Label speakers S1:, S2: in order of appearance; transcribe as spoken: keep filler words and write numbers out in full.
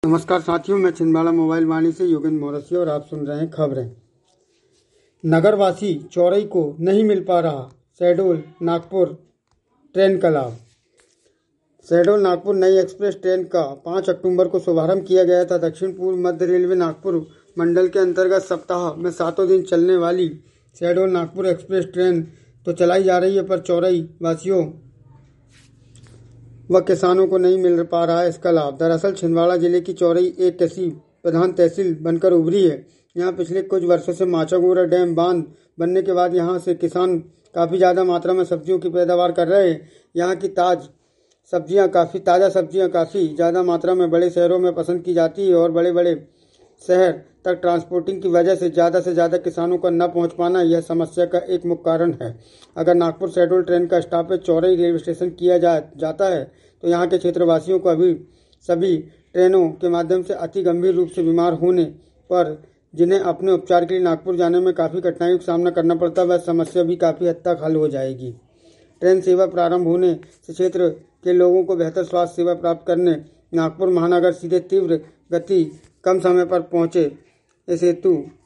S1: नमस्कार साथियों, मैं छिंदवाड़ा मोबाइल वाणी से योगेंद्र मौरसिया और आप सुन रहे हैं खबरें। नगरवासी चौरई को नहीं मिल पा रहा शहडोल नागपुर ट्रेन का लाभ। शहडोल नागपुर नई एक्सप्रेस ट्रेन का पाँच अक्टूबर को शुभारंभ किया गया था। दक्षिण पूर्व मध्य रेलवे नागपुर मंडल के अंतर्गत सप्ताह में सातों दिन चलने वाली शहडोल नागपुर एक्सप्रेस ट्रेन तो चलाई जा रही है, पर चौरई वासियों व किसानों को नहीं मिल पा रहा है इसका लाभ। दरअसल छिंदवाड़ा जिले की चौरई एक कृषि प्रधान तहसील बनकर उभरी है। यहाँ पिछले कुछ वर्षों से माचागोरा डैम बांध बनने के बाद यहाँ से किसान काफ़ी ज़्यादा मात्रा में सब्जियों की पैदावार कर रहे हैं। यहाँ की ताज सब्जियाँ काफ़ी ताज़ा सब्जियाँ काफ़ी ज़्यादा मात्रा में बड़े शहरों में पसंद की जाती है और बड़े बड़े शहर तक ट्रांसपोर्टिंग की वजह से ज़्यादा से ज़्यादा किसानों का न पहुंच पाना यह समस्या का एक मुख्य कारण है। अगर नागपुर शहडोल ट्रेन का स्टॉपेज चौरई रेलवे स्टेशन किया जा, जाता है तो यहाँ के क्षेत्रवासियों को अभी सभी ट्रेनों के माध्यम से अति गंभीर रूप से बीमार होने पर जिन्हें अपने उपचार के लिए नागपुर जाने में काफ़ी कठिनाइयों का सामना करना पड़ता है, वह समस्या भी काफ़ी हद तक हल हो जाएगी। ट्रेन सेवा प्रारंभ होने से क्षेत्र के लोगों को बेहतर स्वास्थ्य सेवा प्राप्त करने नागपुर महानगर सीधे तीव्र गति कम समय पर पहुँचे, इस हेतु